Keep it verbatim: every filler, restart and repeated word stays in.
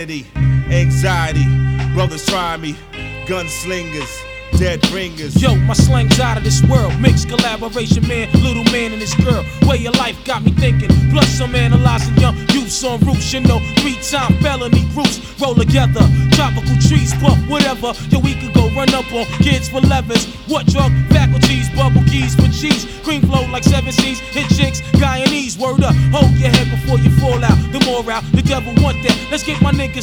Anxiety, brothers try me, gunslingers, dead bringers. Yo, my slang's out of this world. Mixed collaboration, man, little man and his girl. Way of life got me thinking. Plus I'm analyzing young youths on roofs. You know, three-time felony groups roll together. Tropical trees, but whatever. Yo, we could go run up on kids for levers. What drug faculties, bubble keys for cheese. Cream flow like seven C's. Hit chicks, Guyanese, word up. Hold your head before you fall out. The morale, the devil want that. Let's get my niggas